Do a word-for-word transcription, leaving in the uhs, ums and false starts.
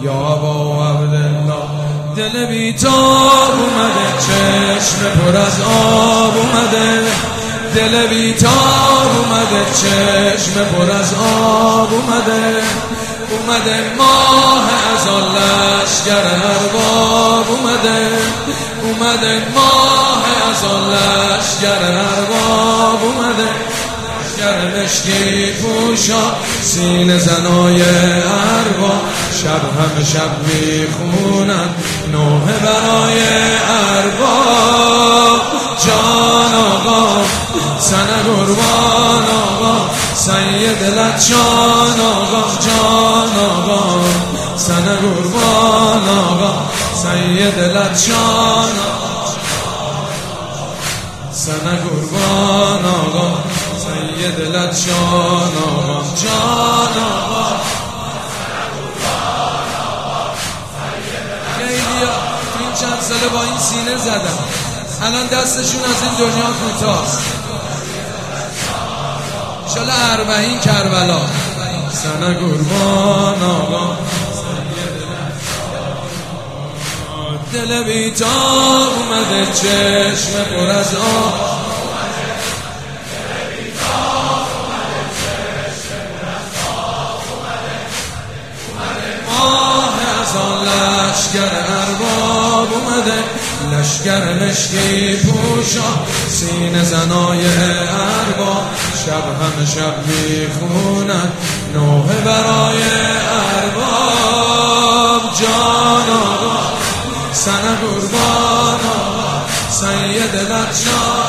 یا ابا عبدالله. دل بیتاب اومده، چشم پر از آب اومده، دل بیتاب اومده، چشم پر از آب اومده، اومده ماه از آن لشگر ارباب اومده، اومده ماه از آن لشگر ارباب اومده، لشگر مشکی پوشا سینه زنای ارباب، شب همه شب میخونن نوحه برای ارباب. جان آقا سنه قربان آقا سید لچان آقا، جان آقا سنه قربان آقا سید لچان آقا، سنه قربان آقا سید لچان آقا، جان آقا تو این چند ساله با این سینه زدم، الان دستشون از این دنیا کوتاست. انشالله اربعین کربلا. سنه قربان آقا دل بیتاب اومده، چشم پر از آب، لشگر ارباب اومده، لشگر مشکی پوشا سینه زنای ارباب، شب همه شب میخونن نوحه برای ارباب. جان آقا سنه قربان آقا سید لچان